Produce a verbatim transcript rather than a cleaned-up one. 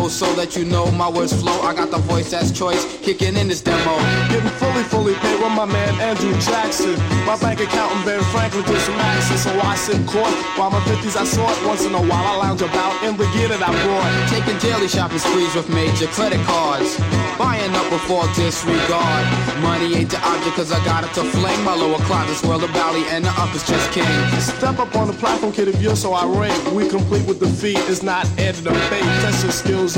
flow so that you know my words flow. I got the voice that's choice, kicking in this demo. Getting fully, fully paid with my man Andrew Jackson. My bank account and Ben Franklin did some access, so I sit in court. While my fifties I saw it once in a while. I lounge about in the gear that I brought. Taking daily shopping sprees with major credit cards. Buying up before disregard. Money ain't the object cause I got it to fling. My lower closet's world of Bali and the upper's just king. Step up on the platform, kid, if you're so irate. We complete with the feet, it's not added to fate. Test your skills.